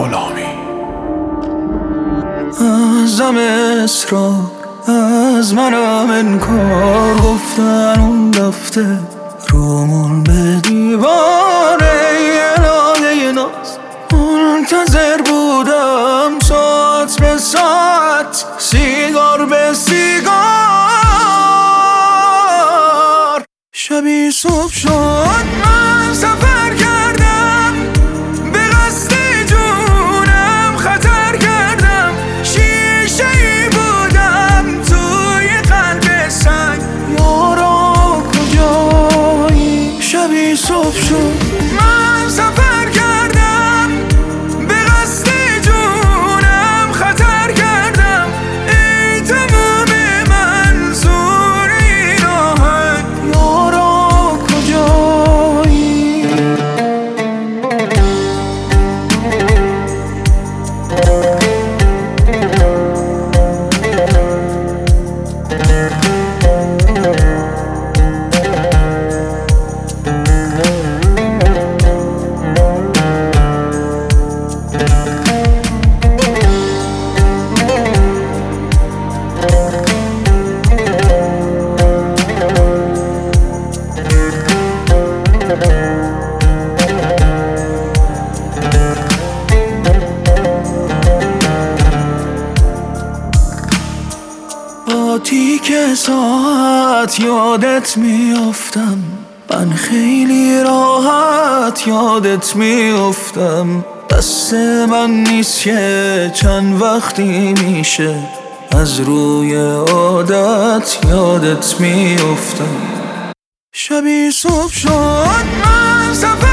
غلامی. ازم اصرار، از منم انکار، گفتن اون رفته رومون به دیواره. الهه ناز منتظر بودم، ساعت به ساعت، سیگار به سیگار. شبی صبح شد من سفر کردم، به قصد جونم خطر کردم. شیشه ای بودم توی قلب سنگ، یارا کجایی؟ شبی صبح شد من سفر کردم، به قصد جونم خطر کردم. ای تمام منظور این آهنگ، یارا کجایی؟ با تیک ساعت یادت میافتم، من خیلی راحت یادت میافتم. دست من نیست که چند وقتی میشه از روی عادت یادت میافتم. شبی صبح شد من سفر